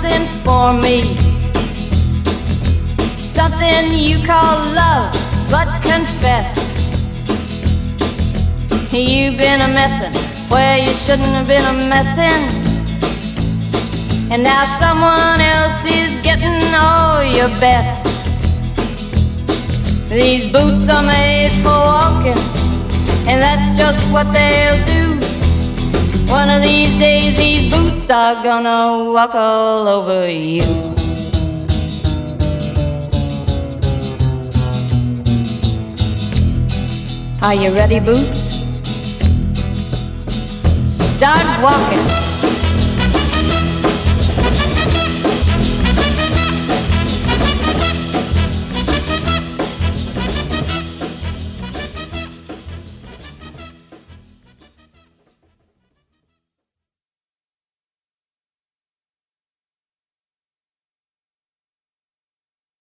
something for me, something you call love, but confess you've been a messin' where you shouldn't have been a messin', and now someone else is getting all your best. These boots are made for walking, and that's just what they'll do. One of these days these boots are gonna walk all over you. Are you ready, Boots? Start walking.